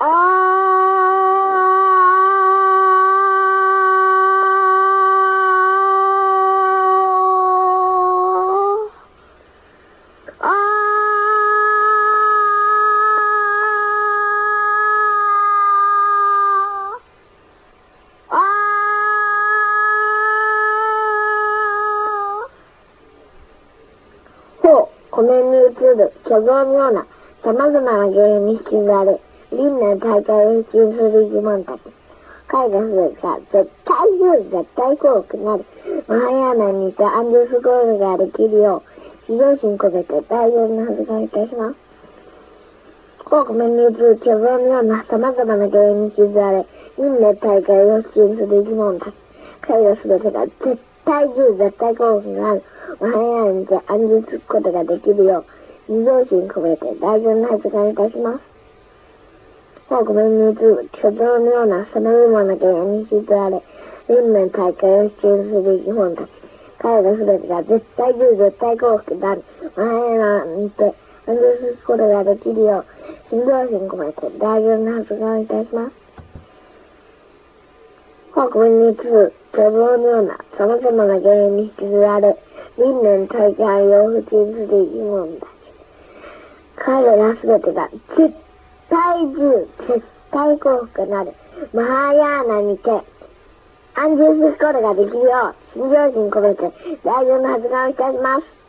湖面に映る巨像のような様々な原因に引きずられ、輪廻大会を普及する生き物たち。彼らすべてが絶対幸福なるマハヤーナにて安住することができるよう、非常心込めて大乗のはずがいたします。湖面に映る巨像のような様々な原因に引きずられ、輪廻大会を普及する生き物たち。彼らすべてが絶対幸福なるマハヤーナにて安住することができるよう、非常心込めて大乗のはずがいたします。湖面に映る巨像のような様々な原因に引きずられ、輪廻大会を普及する生き物たち。彼らすべてが絶対幸福なるマハヤーナにて安住することができるよう、非常心込めて大乗のはずがいたします。湖面に映る巨像のような様々な原因に引きずられ、輪廻大会を普及する生き物たち。彼らすべてが絶対幸福なるマハヤーナにて安住することができるよう、非常心込めて大乗のはずがいたします。